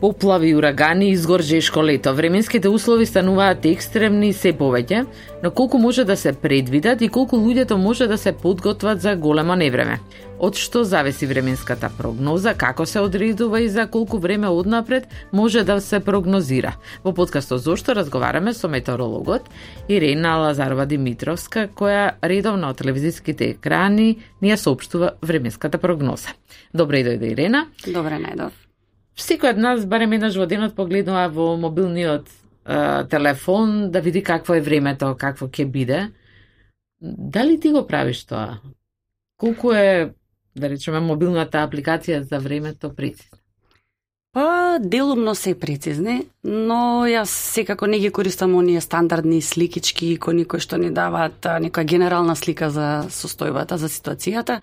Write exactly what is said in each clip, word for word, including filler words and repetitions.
Поплави, урагани, изгоржешко лето. Временските услови стануваат екстремни се повеќе, но колку може да се предвидат и колку луѓето може да се подготват за големо невреме. Од што зависи временската прогноза, како се одредува и за колку време однапред може да се прогнозира. Во подкастот Зошто разговараме со метеорологот Ирена Лазарова-Димитровска, која редовно од телевизиските екрани ни ја соопштува временската прогноза. Добре дојде, Ирена. Добре најдов. Секој од нас барем еднаш во денот погледнува во мобилниот е, телефон да види какво е времето, какво ќе биде. Дали ти го правиш тоа? Колку е, да речеме, мобилната апликација за времето прецизна? Па, делумно се прецизни, но јас секако не ги користам оние стандардни сликички икони кои што ни даваат некоја генерална слика за состојбата, за ситуацијата.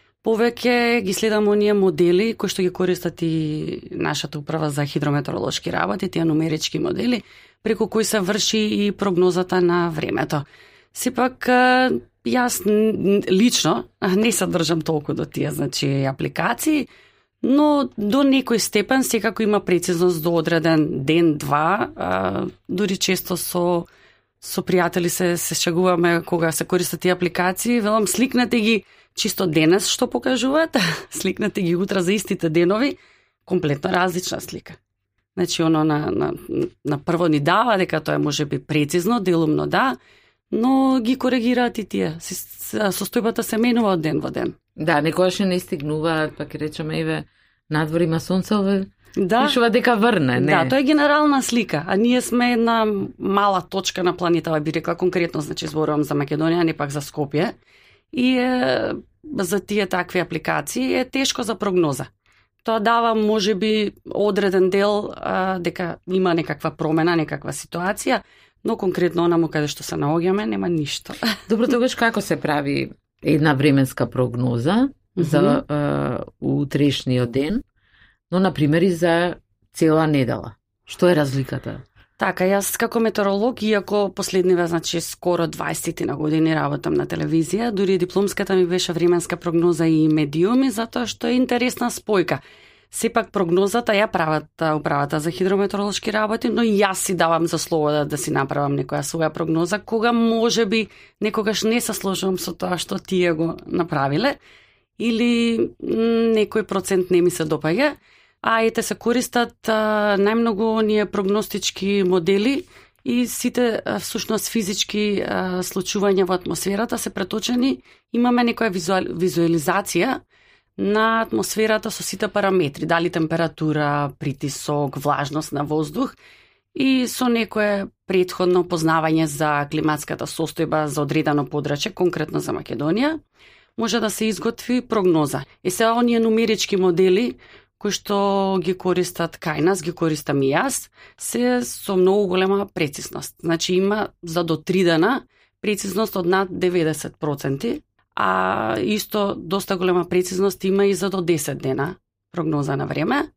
Повеќе ги следам оние модели кои што ги користат и нашата управа за хидрометеоролошки работи, тие нумерички модели, преку кои се врши и прогнозата на времето. Сепак, јас лично не се држам толку до тие, значи, апликации, но до некој степен секако има прецизност до одреден ден-два, дури често со со пријатели се се шегуваме кога се користат тие апликации, велам сликнете ги чисто денес што покажуваат, сликнете ги утре за истите денови, комплетно различна слика. Значи, оно на, на, на прво ни дава дека тоа е можеби прецизно, делумно да, но ги коригираат и тие. Состојбата се менува од ден во ден. Да, некојаш не стигнуваат, па ќе речеме, еве, надвор има сонце, ове, да. пишува дека врне, не? Да, тоа е генерална слика, а ние сме една мала точка на планетава, би рекла, конкретно, значи, зборувам за Македонија, не пак за Скопје. И е, за тие такви апликации е тешко за прогноза. Тоа дава можеби одреден дел а, дека има некаква промена, некаква ситуација, но конкретно онаму каде што се наоѓаме нема ништо. Добро, тогаш како се прави една временска прогноза mm-hmm. за а, утрешниот ден, но на пример и за цела недела? Што е разликата? Така, јас како метеоролог, иако последниве, значи, скоро дваесет на години работам на телевизија, дури дипломската ми беше временска прогноза и медиуми, затоа што е интересна спојка. Сепак прогнозата ја прават управата за хидрометеоролошки работи, но и јас си давам за слово да, да си направам некоја своја прогноза, кога можеби некогаш не се сложувам со тоа што тие го направиле, или некој процент не ми се допаѓа. А ете се користат а, најмногу оние прогностички модели и сите а, всушност физички а, случувања во атмосферата се преточени. Имаме некоја визуал, визуализација на атмосферата со сите параметри, дали температура, притисок, влажност на воздух и со некое претходно познавање за климатската состојба за одредено подрачје, конкретно за Македонија, може да се изготви прогноза. И сега оние нумерички модели кои што ги користат кај нас, ги користам и јас, се со многу голема прецизност. Значи има за до три дена прецизност од над деветдесет проценти, а исто доста голема прецизност има и за до десет дена прогноза на време.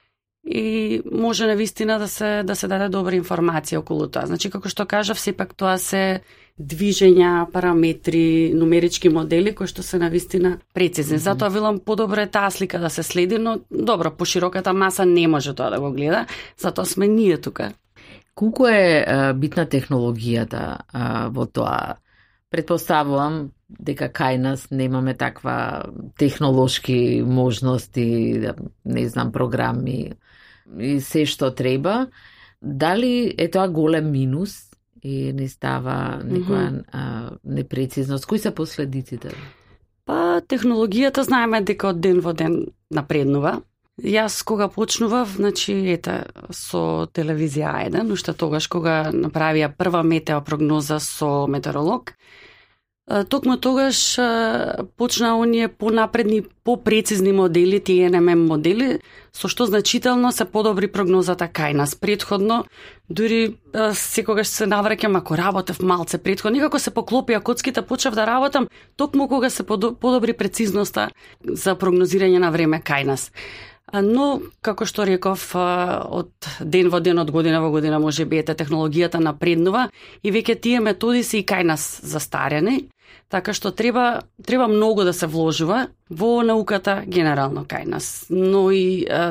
И може навистина да се да се даде добра информација околу тоа. Значи, како што кажав, сепак тоа се движења, параметри, нумерички модели кои што се навистина прецизни. Mm-hmm. Затоа велам подобро е таа слика да се следи, но добро, по широката маса не може тоа да го гледа, затоа сме ние тука. Колку е а, битна технологијата а, во тоа? Предпоставувам дека кај нас немаме таква технолошки можности, не знам, програми и се што треба. Дали е тоа голем минус и не става некоја mm-hmm. а, непрецизност? Кои се последиците? Па, технологијата знаеме дека од ден во ден напреднува. Јас кога почнував, значи, ете, со телевизија А еден, уште тогаш кога направија прва метеопрогноза со метеоролог, токму тогаш почна оние понапредни, попрецизни модели, тие Н М М модели, со што значително се подобри прогнозата кај нас. Предходно, дури секогаш се навраќам, ако работев малце предходно, никако се поклопија коцките, почнав да работам, токму кога се подобри прецизноста за прогнозирање на време кај нас. Но, како што реков, од ден во ден, од година во година, може би ете технологијата напреднува и веќе тие методи се и кај нас застарени, така што треба треба многу да се вложува во науката генерално кај нас. Но и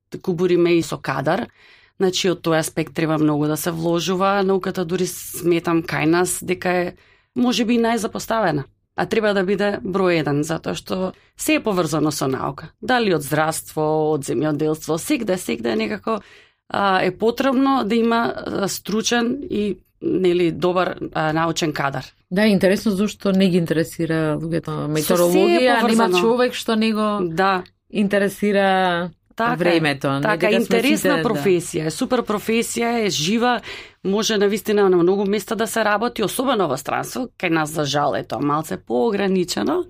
кубуриме и со кадар. Значи, од тој аспект треба многу да се вложува. Науката дури сметам кај нас дека е можеби и најзапоставена. А треба да биде број еден, затоа што се е поврзано со наука. Дали од здравство, од земјоделство, сегде, сегде некако а, е потребно да има стручен и нели добар а, научен кадар. Да, интересно зашто не ги интересира луѓето метеорологија, а нема човек што не го да. интересира така, времето. Така, интересна сите, професија, да. Супер професија, е жива, може навистина на многу места да се работи, особено во странство, кај нас за жал е тоа малце поограничено,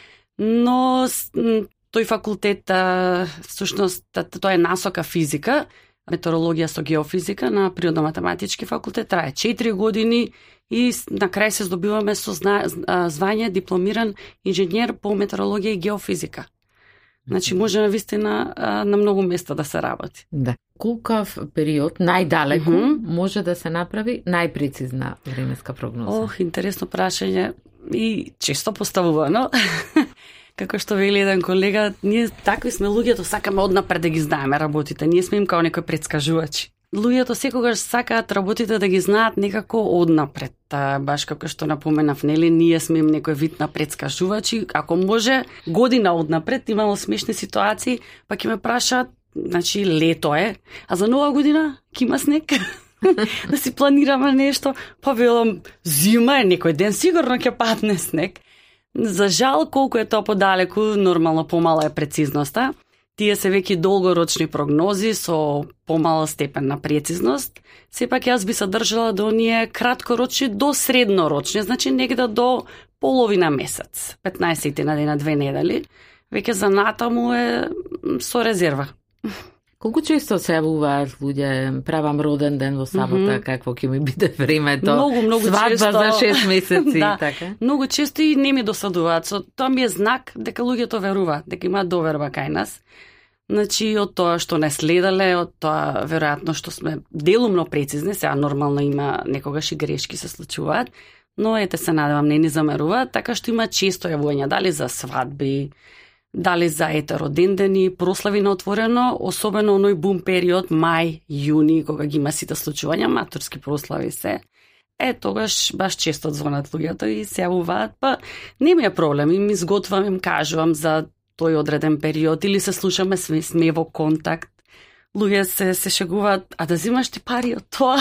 но тој факултет, всушност, тоа е насока физика, метеорологија со геофизика на природно-математички факултет, трае четири години и на крај се здобиваме со звање дипломиран инженер по метеорологија и геофизика. Значи може навистина на многу места да се работи. Да. Колкав период најдалеку mm -hmm. може да се направи најпрецизна временска прогноза? Ох, интересно прашање и често поставувано. Како што вели еден колега, ние такви сме луѓето, сакаме однапред да ги знаеме работите. Ние сме им као некои предскажувачи. Луѓето секогаш сакаат работите да ги знаат некако однапред. Та, баш како што напоменав, нели, ние сме им некој вид на предскажувачи. Ако може, година однапред, имало смешни ситуации, па ќе ме прашаат, значи лето е, а за нова година ќе има снег. Да си планираме нешто, па велам, зима е, некој ден сигурно ќе падне снег. За жал, колку е тоа подалеку, нормално помала е прецизноста. Тие се веќе долгорочни прогнози со помала степен на прецизност. Сепак јас би се држала до оние краткорочни до среднорочни, значи негде до половина месец, петнаесет на дена, две недели. Веќе за натаму е со резерва. Колку често се јавуваат луѓе, правам роден ден во сабота, mm -hmm. какво ќе ми биде времето? Многу, многу свадба често. за шест месеци, да, така. Многу често и не ми досадуваат. Со тоа ми е знак дека луѓето веруваат, дека имаат доверба кај нас. Значи, од тоа што не следале, од тоа веројатно што сме делумно прецизни, сега нормално има некогаш и грешки се случуваат, но ете се надевам не ни замеруваат, така што има често јавувања, дали за свадби, дали за ете родендени, прослави на отворено, особено оној бум период, мај, јуни, кога ги има сите случувања, матурски прослави се. Е, тогаш баш често звонат луѓето и се јавуваат, па не ми е проблем, им изготвам, им кажувам за тој одреден период, или се слушаме, сме, сме во контакт. Луѓе се, се шегуваат, а да зимаш ти пари од тоа?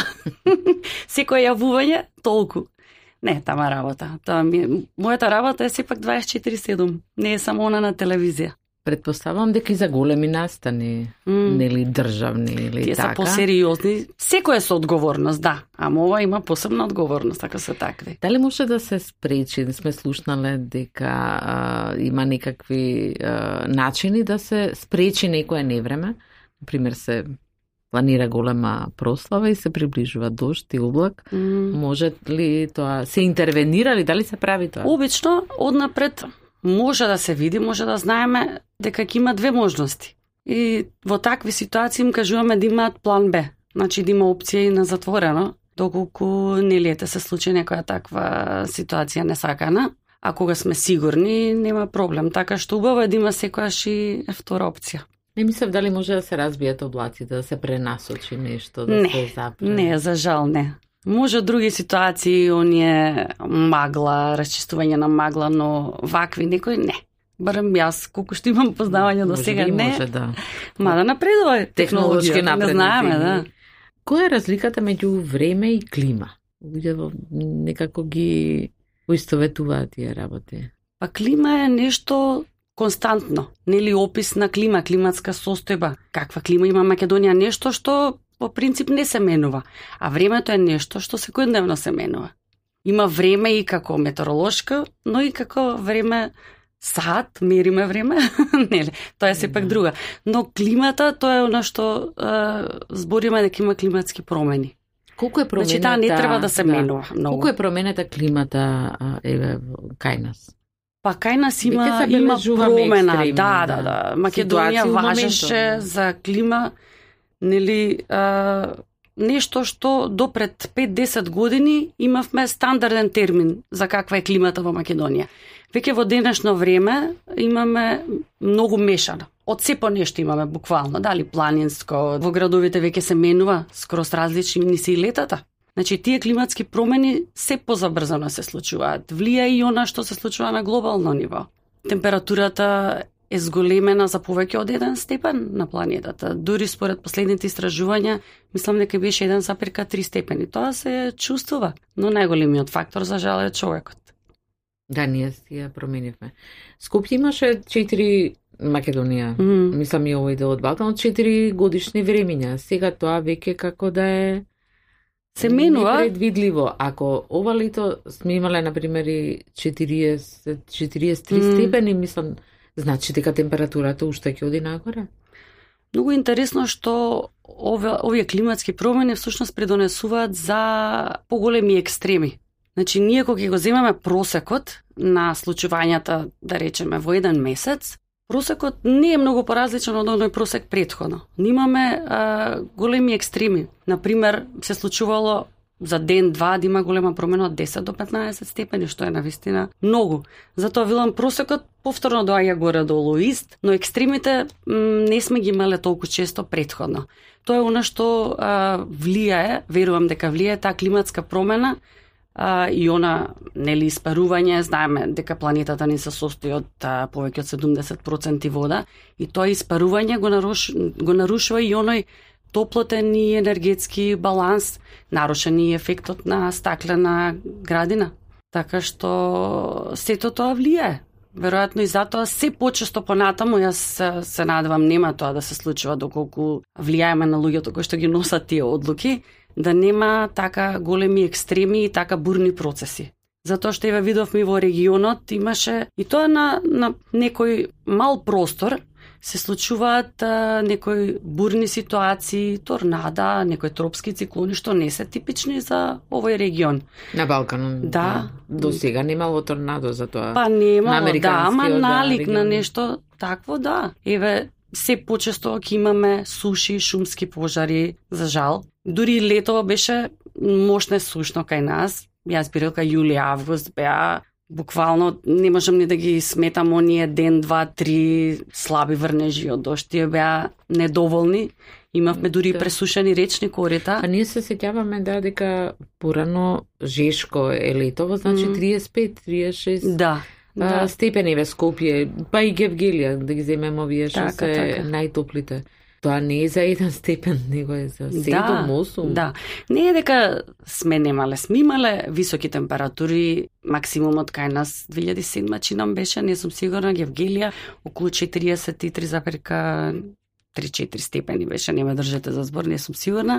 Секој јавување, толку. Не, тама работа. Тама ми, мојата работа е сепак дваесет и четири седум. Не е само она на телевизија. Предпоставам дека и за големи настани, mm. нели државни или Тие така. Тие се посериозни. Секој е со одговорност, да. Ама ова има посебна одговорност, ако се такви. Дали може да се спречи, да сме слушнале дека а, има некакви а, начини да се спречи некое невреме? Например, се планира голема прослава и се приближува дожд и облак. Mm. Може ли тоа се интервенира ли, дали се прави тоа? Обично однапред може да се види, може да знаеме дека ќе има две можности. И во такви ситуации им кажуваме да имаат план Б. Значи да има опција и на затворено, доколку не лете се случи некоја таква ситуација несакана. А кога сме сигурни, нема проблем. Така што убаво е да има секојаш и втора опција. Не мислев дали може да се разбијат облаците, да се пренасочи нешто, да не, се запре. Не, за жал не. Може други ситуации, оние магла, расчистување на магла, но вакви некои не. Барем јас, колку што имам познавање до сега, не. Може да. Мада напредува технолошки напредни. Не знаеме, да. Која е разликата меѓу време и клима? Луѓето некако ги поистоветуваат тие работи. Па клима е нешто константно, нели опис на клима, климатска состојба. Каква клима има Македонија? Нешто што по принцип не се менува, а времето е нешто што секојдневно се менува. Има време и како метеоролошко, но и како време саат, мериме време, нели, тоа е сепак друга. Но климата, тоа е она што е, збориме дека има климатски промени. Колку е променета? Значи таа не треба да се да. менува многу. Колку е променета климата еве кај нас? Па кај нас има има промена, екстремни, да, да, да. Македонија важеше за клима, нели, а, нешто што до пред пет-десет години имавме стандарден термин за каква е климата во Македонија. Веќе во денешно време имаме многу мешано. од се по нешто имаме буквално, дали планинско, во градовите веќе се менува скроз различни се и летата. Значи, тие климатски промени се позабрзано се случуваат. Влија и она што се случува на глобално ниво. Температурата е зголемена за повеќе од еден степен на планетата. Дури според последните истражувања, мислам дека беше еден запирка три степени. Тоа се чувствува, но најголемиот фактор за жал е човекот. Да, ние си ја променивме. Скопје имаше четири Македонија, mm. мислам и овој дел од Балкан, четири годишни времиња. Сега тоа веќе како да е се менува непредвидливо. Ако ова лето сме имале на пример и четириесет четириесет три mm. степени, мислам, значи дека температурата уште ќе оди нагоре. Многу интересно што овие, овие климатски промени всушност предонесуваат за поголеми екстреми. Значи, ние кога ќе го земаме просекот на случувањата, да речеме, во еден месец, просекот не е многу поразличен од оној просек претходно. Имаме а, големи екстреми. Например, се случувало за ден-два да има голема промена од десет до петнаесет степени, што е навистина многу. Затоа велам просекот повторно доаѓа горе-долу ист, но екстремите м, не сме ги имале толку често претходно. Тоа е она што а, влијае, верувам дека влијае таа климатска промена, а, и она, нели, испарување. Знаеме дека планетата ни се состои од а, повеќе од седумдесет проценти вода, и тоа испарување го, наруш, го нарушува и оној топлотен и енергетски баланс, нарушен и ефектот на стаклена градина. Така што сето тоа влијае. Веројатно и затоа се почесто понатаму, јас се надевам нема тоа да се случува доколку влијаеме на луѓето кои што ги носат тие одлуки, да нема така големи екстреми и така бурни процеси. Затоа што еве видовме во регионот имаше и тоа на, на некој мал простор се случуваат а, некои бурни ситуации, торнада, некои тропски циклони што не се типични за овој регион. На Балканот. Да. До сега немало торнадо за тоа. Па немало, да, ама да, налик на регион. нешто такво, да. Еве, се почесто ќе имаме суши, шумски пожари, за жал. Дури летово беше мощно сушно кај нас. Јас бирал кај јули, август беа буквално не можам ни да ги сметам оние ден, два, три слаби врнежи од дожд. Тие беа недоволни. Имавме дури да. пресушени речни корита. А ние се сеќаваме да дека порано жешко е летово, значи mm. триесет пет триесет шест да. А, да. степени ве Скопје, па и Гевгелија, да ги земеме овие што така, се така. најтоплите. Тоа не е за еден степен, него е за седум осум. Да, не е дека сме немале, сме имале високи температури, максимумот кај нас две илјади и седма чинам беше, не сум сигурна, Гевгелија, околу четириесет и три запирка три четири степени беше, не ме држете за збор, не сум сигурна.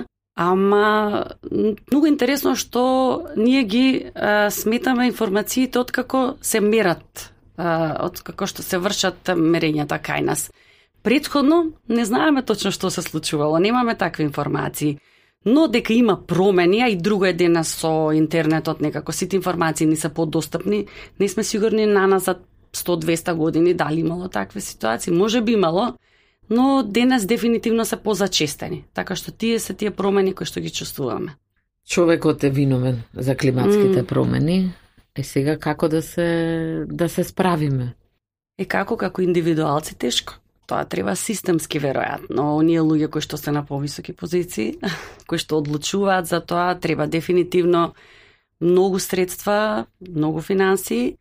Ама многу интересно што ние ги а, сметаме информациите од како се мерат, а, од како што се вршат мерењата кај нас. Претходно не знаеме точно што се случувало, немаме такви информации. Но дека има промени, а и друго е денес со интернетот, некако сите информации ни се подостапни, не сме сигурни на нас за сто до двесте години дали имало такви ситуации. Може би имало, но денес дефинитивно се позачестени. Така што тие се тие промени кои што ги чувствуваме. Човекот е виновен за климатските mm. промени. Е сега како да се да се справиме? Е како како индивидуалци тешко. Тоа треба системски, веројатно. Оние луѓе кои што се на повисоки позиции, кои што одлучуваат за тоа, треба дефинитивно многу средства, многу финансии,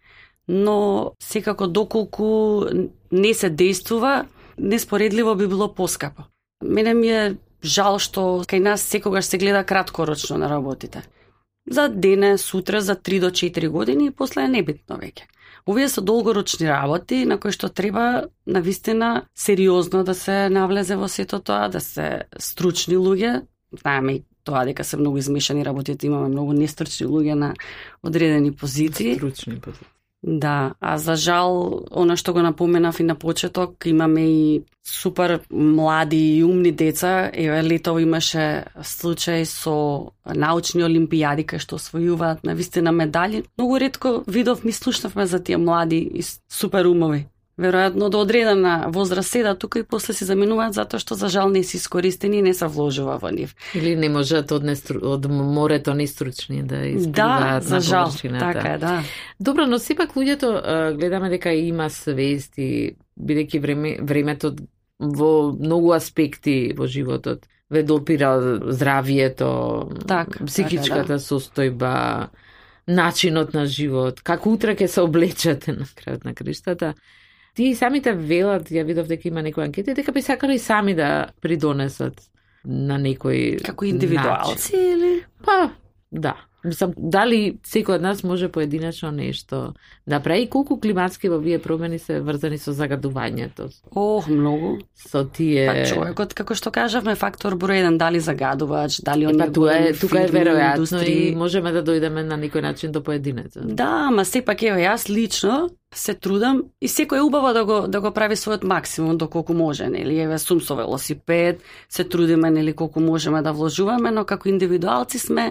но секако доколку не се действува, неспоредливо би било поскапо. Мене ми е жал што кај нас секогаш се гледа краткорочно на работите. За дене, сутре, за три до четири години и после е небитно веќе. Овие се долгорочни работи на кои што треба навистина сериозно да се навлезе во сето тоа, да се стручни луѓе. Знаеме и тоа дека се многу измешани работите, имаме многу нестручни луѓе на одредени позиции. Стручни позиции. Да, а за жал, она што го напоменав и на почеток, имаме и супер млади и умни деца. Еве, летово имаше случај со научни олимпијади кај што освојуваат навистина медали. Многу ретко видов ми слушнавме за тие млади и супер умови. Веројатно до одредена возраст седат тука и после се заменуваат затоа што за жал не се искористени и не се вложува во нив. Или не можат од, нестру... од морето нестручни да испливаат да, на за жал, површината. така е, да. Добро, но сепак луѓето гледаме дека има свест и бидејќи време, времето во многу аспекти во животот. Ве допира здравието, так, психичката така, да. состојба, начинот на живот, како утре ќе се облечете на крајот на криштата. Тие самите велат, ја видов дека има некои анкети, дека би сакали сами да придонесат на некој како индивидуалци начин. или? Па, да. Мислам, дали секој од нас може поединечно нешто да прави, колку климатски во вие промени се врзани со загадувањето? Ох, многу. Со тие... Па човекот, како што кажавме, фактор број еден, дали загадувач, дали оние па, тука е, тука е веројатно индустрии. И можеме да дојдеме на некој начин до поединецот. Да, ма сепак ево јас лично се трудам и секој е убаво да го да го прави својот максимум доколку може, нели? Еве сум со велосипед, се трудиме нели колку можеме да вложуваме, но како индивидуалци сме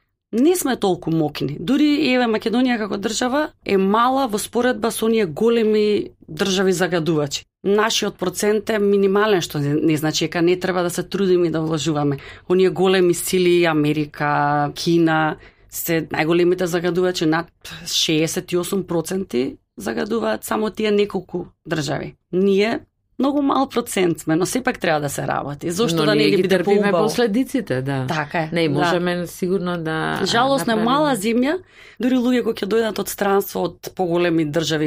не сме толку мокни. Дури еве Македонија како држава е мала во споредба со оние големи држави загадувачи. Нашиот процент е минимален, што не, не значи дека не треба да се трудиме и да вложуваме. Оние големи сили, Америка, Кина, се најголемите загадувачи, над шеесет и осум проценти загадуваат само тие неколку држави. Ние многу мал процент сме, но сепак треба да се работи. Зошто но да не ги биде поубаво? Последиците, да. Така е. Не, можеме да. Сигурно да... Жалосно е мала земја, дури луѓе кои ќе дојдат од странство од поголеми држави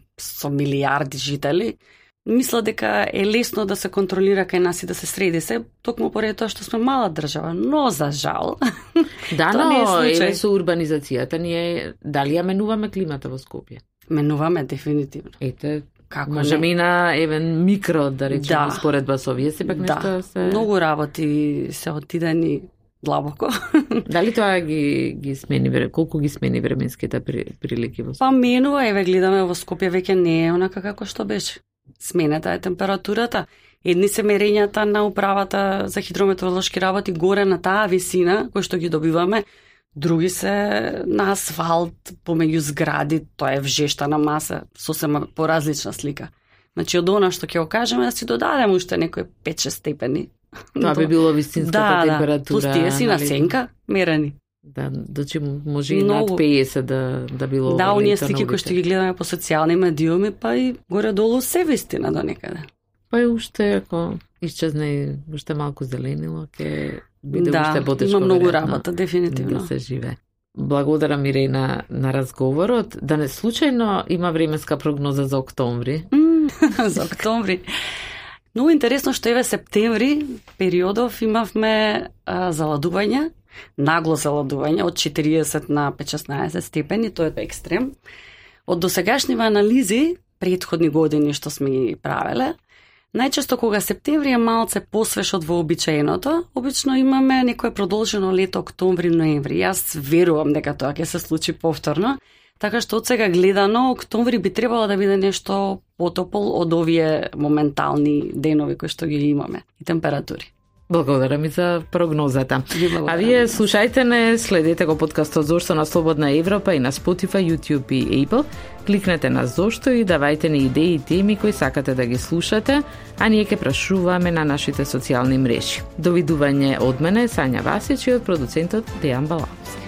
со милиарди жители, мислат дека е лесно да се контролира кај нас и да се среди се, токму поради тоа што сме мала држава, но за жал. Да, тоа не е но случај. е со урбанизацијата ние дали ја менуваме климата во Скопје? Менуваме дефинитивно. Ете, како можеме не? И на евен микро, да речеме, Да. споредба со овие, сепак нешто Да, се... многу работи се отидени длабоко. Дали тоа ги, ги смени, вре- колку ги смени временските при, прилики во Скопје? Па менува, еве гледаме во Скопје веќе не е онака како што беше. Сменета е температурата. Едни се мерењата на управата за хидрометеоролошки работи горе на таа висина кој што ги добиваме, други се на асфалт, помеѓу згради, тоа е вжештана маса, сосема поразлична слика. Значи од она што ќе го кажеме да си додадеме уште некои пет-шест степени. Тоа би било вистинската да, температура. Да, плюс тие си на нали? сенка мерени. Да, дочи може и Многу. над пеесет да, да било... Да, оние слики летановите. кои што ги гледаме по социјални медиуми, па и горе-долу се вистина до некаде. Па и уште, ако исчезне уште малку зеленило, ќе биде Да, уште потешко. има многу веројатно, работа, дефинитивно. Да се живе. Благодарам, Ирена, на разговорот. Да не случајно има временска прогноза за октомври. М, за октомври. Многу интересно што еве септември периодов имавме а, заладување, нагло заладување од четириесет на пет-шеснаесет степени, тоа е екстрем. Од досегашниве анализи, претходни години што сме ги правеле, најчесто кога септември е малце посвеж од вообичаеното, обично имаме некое продолжено лето октомври-ноември. Јас верувам дека тоа ќе се случи повторно, така што од сега гледано октомври би требало да биде нешто потопол од овие моментални денови кои што ги имаме и температури. Благодарам и за прогнозата. Ви благодарам. А вие слушајте не, следете го подкастот Зошто на Слободна Европа и на Spotify, YouTube и Apple. Кликнете на Зошто и давајте ни идеи и теми кои сакате да ги слушате, а ние ќе прашуваме на нашите социјални мрежи. Довидување од мене Сања Васич и од продуцентот Дејан Балановски.